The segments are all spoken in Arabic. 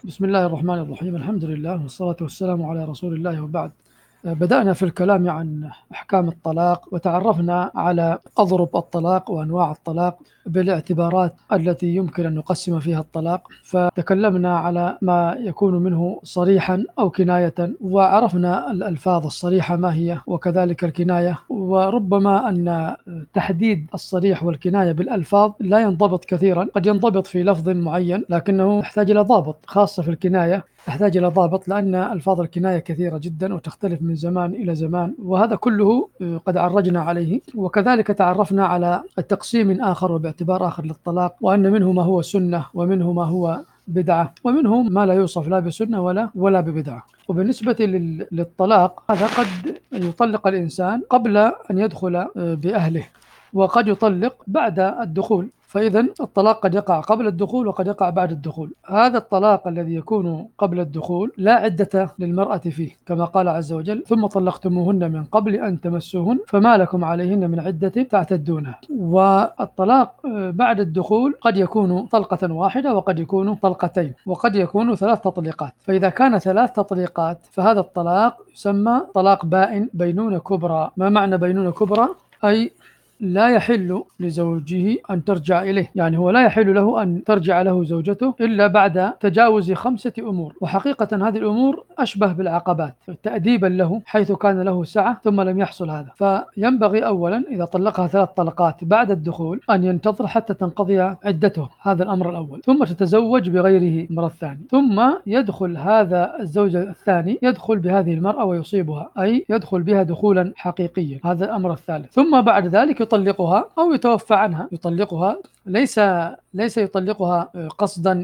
بسم الله الرحمن الرحيم. الحمد لله والصلاة والسلام على رسول الله، وبعد. بدأنا في الكلام عن أحكام الطلاق، وتعرفنا على أضرب الطلاق وأنواع الطلاق بالاعتبارات التي يمكن أن نقسم فيها الطلاق، فتكلمنا على ما يكون منه صريحا أو كناية، وعرفنا الألفاظ الصريحة ما هي وكذلك الكناية. وربما أن تحديد الصريح والكناية بالألفاظ لا ينضبط كثيرا، قد ينضبط في لفظ معين لكنه يحتاج إلى ضابط، خاصة في الكناية تحتاج إلى ضابط، لأن ألفاظ الكناية كثيرة جدا وتختلف من زمان إلى زمان، وهذا كله قد عرجنا عليه. وكذلك تعرفنا على التقسيم آخر وباعتبار آخر للطلاق، وأن منه ما هو سنة ومنه ما هو بدعة ومنه ما لا يوصف لا بسنة ولا ببدعة. وبالنسبة للطلاق، هذا قد يطلق الإنسان قبل أن يدخل بأهله، وقد يطلق بعد الدخول. فإذا الطلاق قد يقع قبل الدخول وقد يقع بعد الدخول. هذا الطلاق الذي يكون قبل الدخول لا عدة للمرأة فيه، كما قال عز وجل: ثم طلقتموهن من قبل أن تمسوهن فما لكم عليهن من عدة تعتدونها. والطلاق بعد الدخول قد يكون طلقة واحدة وقد يكون طلقتين وقد يكون 3 تطليقات. فإذا كان 3 تطليقات فهذا الطلاق يسمى طلاق بائن، بينونة كبرى. ما معنى بينونة كبرى؟ أي لا يحل لزوجه أن ترجع إليه، يعني هو لا يحل له أن ترجع له زوجته إلا بعد تجاوز 5 أمور. وحقيقة هذه الأمور أشبه بالعقبات تأديبا له، حيث كان له سعة ثم لم يحصل هذا. فينبغي أولا إذا طلقها 3 طلقات بعد الدخول أن ينتظر حتى تنقضي عدته، هذا الأمر الأول، ثم تتزوج بغيره المرة الثانية، ثم يدخل هذا الزوج الثاني يدخل بهذه المرأة ويصيبها، أي يدخل بها دخولا حقيقيا، هذا الأمر الثالث. ثم بعد ذلك يطلقها أو يتوفى عنها. يطلقها ليس يطلقها قصدا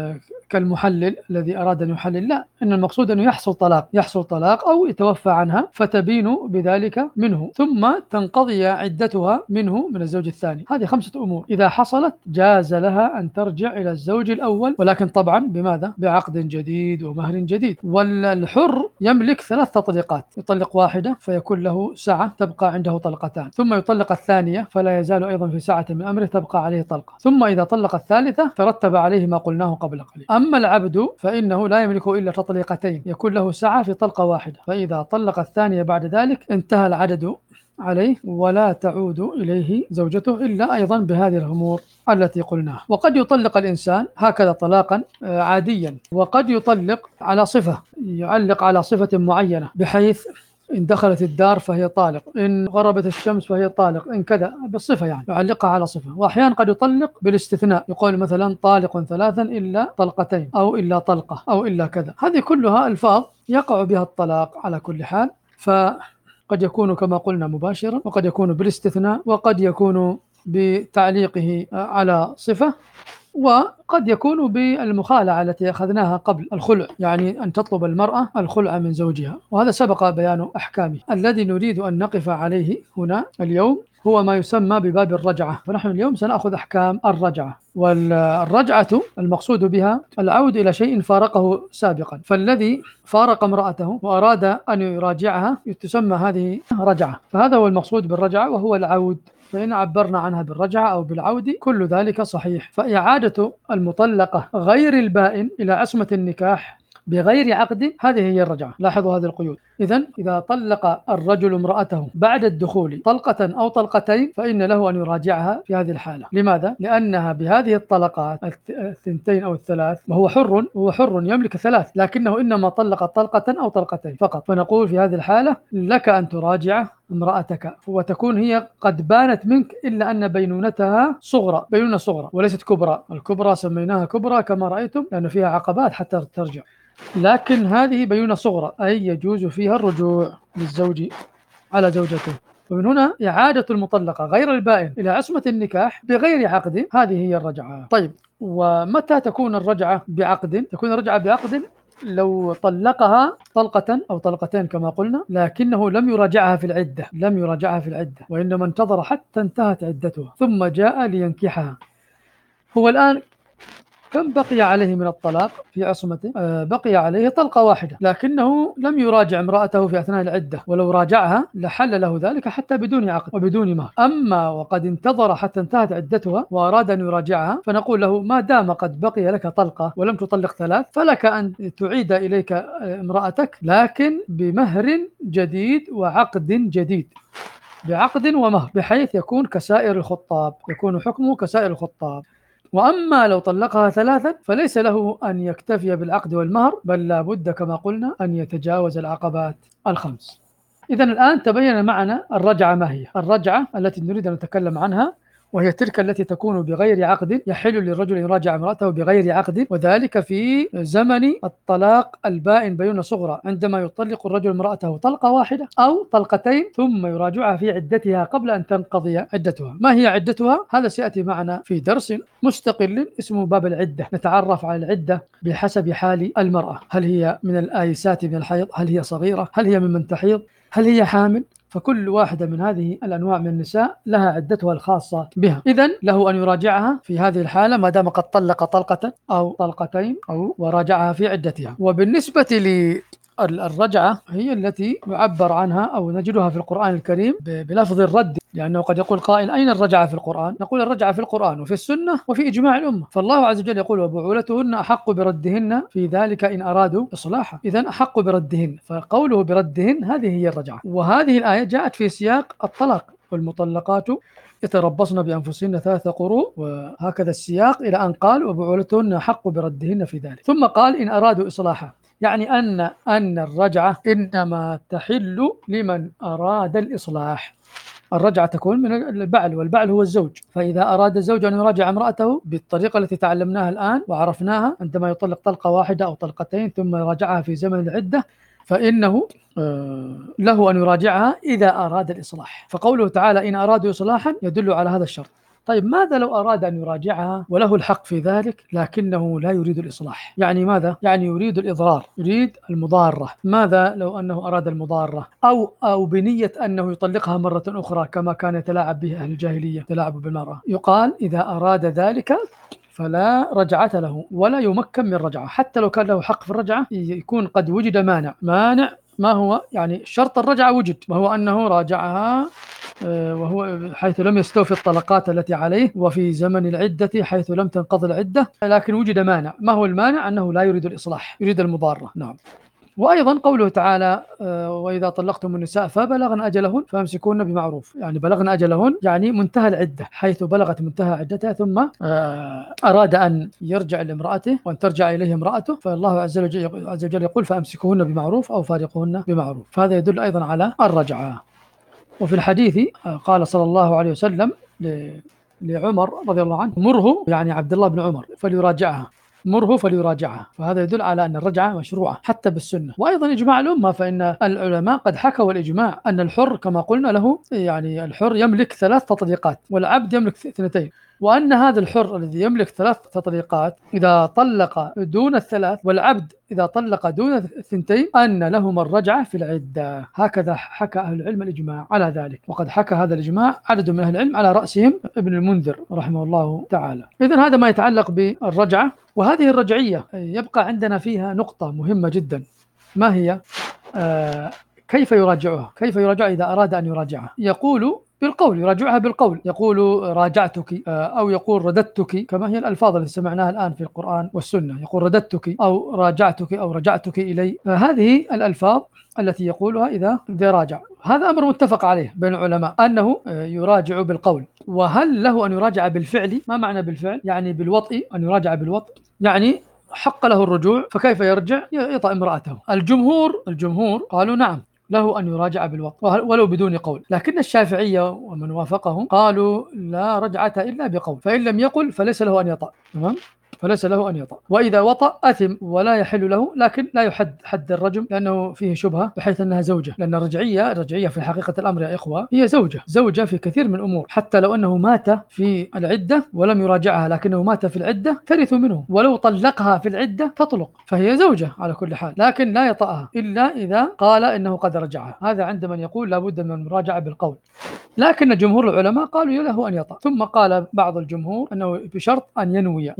كالمحلل الذي أراد أن يحلل، لا، إن المقصود أنه يحصل طلاق أو يتوفى عنها فتبين بذلك منه، ثم تنقضي عدتها منه من الزوج الثاني. هذه 5 أمور إذا حصلت جاز لها أن ترجع إلى الزوج الأول، ولكن طبعا بماذا؟ بعقد جديد ومهر جديد. والحر يملك 3 تطليقات: يطلق واحدة فيكون له سعة تبقى عنده طلقتان، ثم يطلق الثانية فلا يزال أيضا في سعة من أمره تبقى عليه طلقة، ثم إذا طلق الثالثة ترتب عليه ما قلناه قبل قليل. أما العبد فإنه لا يملك إلا تطليقتين، يكون له سعة في طلقة واحدة، فإذا طلق الثانية بعد ذلك انتهى العدد عليه ولا تعود إليه زوجته إلا أيضا بهذه الأمور التي قلناها. وقد يطلق الإنسان هكذا طلاقا عاديا، وقد يطلق على صفة، يعلق على صفة معينة، بحيث إن دخلت الدار فهي طالق، إن غربت الشمس فهي طالق، إن كذا، بالصفة، يعني يعلقها على صفة. وأحيانا قد يطلق بالاستثناء، يقول مثلا: طالق 3 إلا طلقتين أو إلا طلقة أو إلا كذا. هذه كلها ألفاظ يقع بها الطلاق على كل حال. فقد يكون كما قلنا مباشرا، وقد يكون بالاستثناء، وقد يكون بتعليقه على صفة، وقد يكون بالمخالعة التي أخذناها قبل الخلع، يعني أن تطلب المرأة الخلع من زوجها، وهذا سبق بيان أحكامه. الذي نريد أن نقف عليه هنا اليوم هو ما يسمى بباب الرجعة. فنحن اليوم سنأخذ أحكام الرجعة. والرجعة المقصود بها العود إلى شيء فارقه سابقا، فالذي فارق امرأته وأراد أن يراجعها تسمى هذه رجعة. فهذا هو المقصود بالرجعة، وهو العود. فإن عبرنا عنها بالرجعة أو بالعود كل ذلك صحيح. فإعادة المطلقة غير البائن إلى عصمة النكاح بغير عقد، هذه هي الرجعة. لاحظوا هذه القيود. إذا طلق الرجل امرأته بعد الدخول طلقة أو طلقتين فإن له أن يراجعها في هذه الحالة. لماذا؟ لأنها بهذه الطلقات 2 أو 3، وهو حر يملك 3، لكنه إنما طلق طلقة أو طلقتين فقط. فنقول في هذه الحالة لك أن تراجع امرأتك، وتكون هي قد بانت منك، إلا أن بينونتها بينونة صغرى وليست كبرى. الكبرى سميناها كبرى كما رأيتم لأن فيها عقبات حتى ترجع، لكن هذه بينونة صغرى، أي يجوز فيها الرجوع للزوج على زوجته. ومن هنا إعادة المطلقة غير البائن إلى عصمة النكاح بغير عقد، هذه هي الرجعة. طيب، ومتى تكون الرجعة بعقد؟ تكون الرجعة بعقد لو طلقها طلقة أو طلقتين كما قلنا، لكنه لم يراجعها في العدة، وإنما انتظر حتى انتهت عدتها ثم جاء لينكحها. هو الآن كم بقي عليه من الطلاق في عصمته؟ بقي عليه طلقة واحدة، لكنه لم يراجع امرأته في أثناء العدة، ولو راجعها لحل له ذلك حتى بدون عقد وبدون مهر. أما وقد انتظر حتى انتهت عدتها وأراد أن يراجعها، فنقول له ما دام قد بقي لك طلقة ولم تطلق ثلاث، فلك أن تعيد إليك امرأتك، لكن بمهر جديد وعقد جديد، بعقد ومهر، بحيث يكون كسائر الخطاب، يكون حكمه كسائر الخطاب. وأما لو طلقها ثلاثا فليس له أن يكتفي بالعقد والمهر، بل لا بد كما قلنا أن يتجاوز العقبات الخمس. إذا الآن تبين معنا الرجعة ما هي. الرجعة التي نريد أن نتكلم عنها وهي تلك التي تكون بغير عقد، يحل للرجل أن يراجع امرأته بغير عقد، وذلك في زمن الطلاق البائن بينونة صغرى، عندما يطلق الرجل امرأته طلقة واحدة أو طلقتين ثم يراجعها في عدتها قبل أن تنقضي عدتها. ما هي عدتها؟ هذا سيأتي معنا في درس مستقل اسمه باب العدة، نتعرف على العدة بحسب حال المرأة، هل هي من الآيسات من الحيض، هل هي صغيرة، هل هي ممن تحيض، هل هي حامل، فكل واحدة من هذه الأنواع من النساء لها عدتها الخاصة بها. إذن له أن يراجعها في هذه الحالة ما دام قد طلق طلقة أو طلقتين أو وراجعها في عدتها. وبالنسبة الرجعة هي التي يعبر عنها أو نجدها في القرآن الكريم بلفظ الرد، لأنه قد يقول قائل أين الرجعة في القرآن؟ نقول الرجعة في القرآن وفي السنة وفي إجماع الأمة. فالله عز وجل يقول وبعولتهن أحق بردهن في ذلك إن أرادوا إصلاحا، إذن أحق بردهن، فقوله بردهن هذه هي الرجعة. وهذه الآية جاءت في سياق الطلاق، والمطلقات يتربصن بأنفسهن 3 قروء، وهكذا السياق إلى أن قال وبعولتهن أحق بردهن في ذلك، ثم قال إن أرادوا إصلاحا، يعني أن الرجعة إنما تحل لمن أراد الإصلاح. الرجعة تكون من البعل، والبعل هو الزوج، فإذا أراد الزوج أن يراجع امرأته بالطريقة التي تعلمناها الآن وعرفناها، عندما يطلق طلقة واحدة أو طلقتين ثم يراجعها في زمن العدة، فإنه له أن يراجعها إذا أراد الإصلاح. فقوله تعالى إن أرادوا إصلاحا يدل على هذا الشرط. طيب ماذا لو أراد أن يراجعها وله الحق في ذلك لكنه لا يريد الإصلاح؟ يعني ماذا؟ يعني يريد الإضرار، يريد المضارة. ماذا لو أنه أراد المضارة أو بنية أنه يطلقها مرة أخرى كما كان يتلاعب به أهل الجاهلية، تلاعب بالمرأة؟ يقال إذا أراد ذلك فلا رجعة له ولا يمكن من رجعة، حتى لو كان له حق في الرجعة يكون قد وجد مانع. ما هو؟ يعني شرط الرجعة وجد، وهو أنه راجعها وهو حيث لم يستوفي الطلقات التي عليه، وفي زمن العدة حيث لم تنقضي العدة، لكن وجد مانع. ما هو المانع؟ أنه لا يريد الإصلاح، يريد المضارة. نعم. وأيضا قوله تعالى وإذا طلقتم النساء فبلغن أجلهن فامسكوهن بمعروف، يعني بلغن أجلهن يعني منتهى العدة، حيث بلغت منتهى عدتها ثم أراد أن يرجع لامرأته وأن ترجع إليه امرأته، فالله عز وجل يقول فامسكوهن بمعروف أو فارقوهن بمعروف، فهذا يدل أيضا على الرجعة. وفي الحديث قال صلى الله عليه وسلم لعمر رضي الله عنه مره، يعني عبد الله بن عمر، فليراجعها، مره فليراجعها، فهذا يدل على أن الرجعة مشروعة حتى بالسنة. وأيضا إجماع الأمة، فإن العلماء قد حكوا الإجماع أن الحر كما قلنا له، يعني الحر يملك 3 تطليقات والعبد يملك 2، وأن هذا الحر الذي يملك 3 تطليقات إذا طلق دون 3 والعبد إذا طلق دون 2 أن لهما الرجعة في العدة. هكذا حكى أهل العلم الإجماع على ذلك، وقد حكى هذا الإجماع عدد من أهل العلم على رأسهم ابن المنذر رحمه الله تعالى. إذن هذا ما يتعلق بالرجعة. وهذه الرجعية يبقى عندنا فيها نقطة مهمة جدا، ما هي؟ كيف يراجعها؟ كيف يراجع إذا أراد أن يراجعها؟ يقول بالقول، يراجعها بالقول، يقول راجعتك أو يقول رددتك، كما هي الألفاظ التي سمعناها الآن في القرآن والسنة، يقول رددتك أو راجعتك أو رجعتك إلي. هذه الألفاظ التي يقولها إذا راجع. هذا أمر متفق عليه بين العلماء أنه يراجع بالقول. وهل له أن يراجع بالفعل؟ ما معنى بالفعل؟ يعني بالوطء، أن يراجع بالوطء، يعني حق له الرجوع، فكيف يرجع؟ يطأ امرأته. الجمهور قالوا نعم له أن يراجع بالوطء ولو بدون قول، لكن الشافعية ومن وافقهم قالوا لا رجعة إلا بقول، فإن لم يقل فليس له أن يطأ. تمام؟ فليس له أن يطأ، وإذا وطأ أثم ولا يحل له، لكن لا يحد حد الرجم لأنه فيه شبهة بحيث أنها زوجة، لأن الرجعية في حقيقة الأمر يا إخوة هي زوجة في كثير من الأمور، حتى لو أنه مات في العدة ولم يراجعها لكنه مات في العدة ترث منه، ولو طلقها في العدة تطلق، فهي زوجة على كل حال، لكن لا يطأها إلا إذا قال إنه قد رجعها. هذا عند من يقول لابد من المراجعة بالقول، لكن جمهور العلماء قالوا له أن يطأ. ثم قال بعض الجمهور أنه بشرط أن ينوي، يعني هذا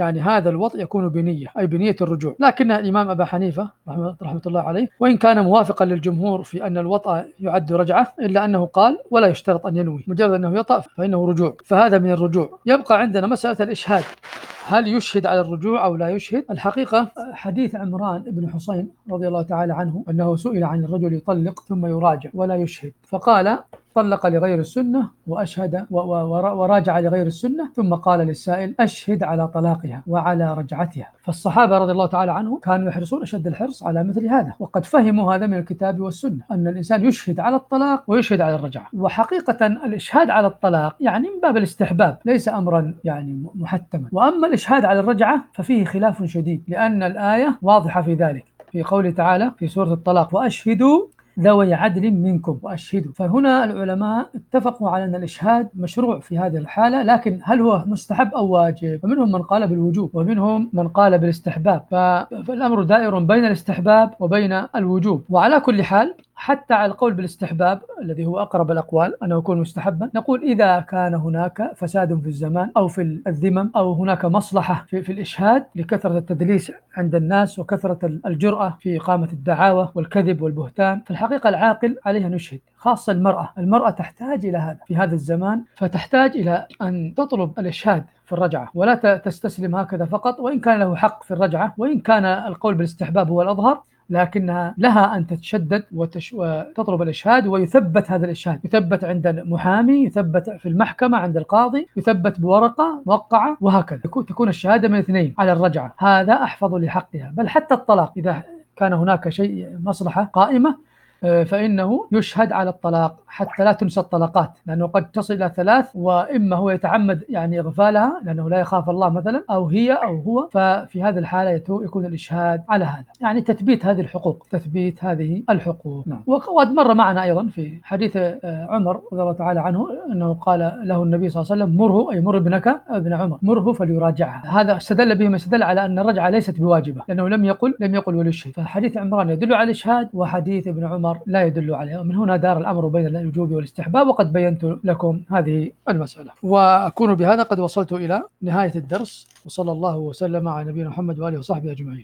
هذا الوطء يكون بنية، أي بنية الرجوع. لكن الإمام أبا حنيفة رحمة الله عليه وإن كان موافقا للجمهور في أن الوطء يعد رجعة، إلا أنه قال ولا يشترط أن ينوي، مجرد أنه يطأ فإنه رجوع، فهذا من الرجوع. يبقى عندنا مسألة الإشهاد، هل يشهد على الرجوع أو لا يشهد؟ الحقيقة حديث عمران بن حسين رضي الله تعالى عنه أنه سئل عن الرجل يطلق ثم يراجع ولا يشهد، فقال طلق لغير السنة وأشهد وراجع لغير السنة، ثم قال للسائل أشهد على طلاقها وعلى رجعتها. فالصحابة رضي الله تعالى عنهم كانوا يحرصون أشد الحرص على مثل هذا، وقد فهموا هذا من الكتاب والسنة أن الإنسان يشهد على الطلاق ويشهد على الرجعة. وحقيقة الإشهاد على الطلاق يعني من باب الاستحباب، ليس أمرا يعني محتما. وأما الإشهاد على الرجعة ففيه خلاف شديد، لأن الآية واضحة في ذلك في قوله تعالى في سورة الطلاق وأشهدوا ذوي عدل منكم وأشهدوا. فهنا العلماء اتفقوا على أن الإشهاد مشروع في هذه الحالة، لكن هل هو مستحب أو واجب؟ فمنهم من قال بالوجوب ومنهم من قال بالاستحباب، فالأمر دائر بين الاستحباب وبين الوجوب. وعلى كل حال حتى على القول بالاستحباب الذي هو أقرب الأقوال أنه يكون مستحبا، نقول إذا كان هناك فساد في الزمان أو في الذمم أو هناك مصلحة في الإشهاد لكثرة التدليس عند الناس وكثرة الجرأة في إقامة الدعاوى والكذب والبهتان، في الحقيقة العاقل عليه أن يشهد، خاصة المرأة تحتاج إلى هذا في هذا الزمان، فتحتاج إلى أن تطلب الإشهاد في الرجعة ولا تستسلم هكذا فقط، وإن كان له حق في الرجعة وإن كان القول بالاستحباب هو الأظهر، لكنها لها أن تتشدد وتطلب الإشهاد، ويثبت هذا الإشهاد، يثبت عند المحامي، يثبت في المحكمة عند القاضي، يثبت بورقة موقعة، وهكذا تكون الشهادة من اثنين على الرجعة. هذا أحفظ لحقها. بل حتى الطلاق إذا كان هناك شيء مصلحة قائمة فإنه يشهد على الطلاق حتى لا تنسى الطلقات، لأنه قد تصل إلى 3، وإما هو يتعمد يعني إغفالها لأنه لا يخاف الله مثلا، أو هي أو هو، ففي هذه الحالة يكون الإشهاد على هذا، يعني تثبيت هذه الحقوق، تثبيت هذه الحقوق. نعم. وقد مر معنا أيضا في حديث عمر رضي الله تعالى عنه أنه قال له النبي صلى الله عليه وسلم مره، أي مر ابنك ابن عمر مره فليراجعها. هذا استدل به ما استدل على أن الرجعة ليست بواجبة، لأنه لم يقل وليشهد. فحديث عمران يدل على الإشهاد وحديث ابن عمر لا يدل عليه. من هنا دار الأمر بين الوجوب والاستحباب، وقد بينت لكم هذه المسألة. وأكون بهذا قد وصلت إلى نهاية الدرس، وصلى الله وسلم على نبينا محمد وآله وصحبه أجمعين.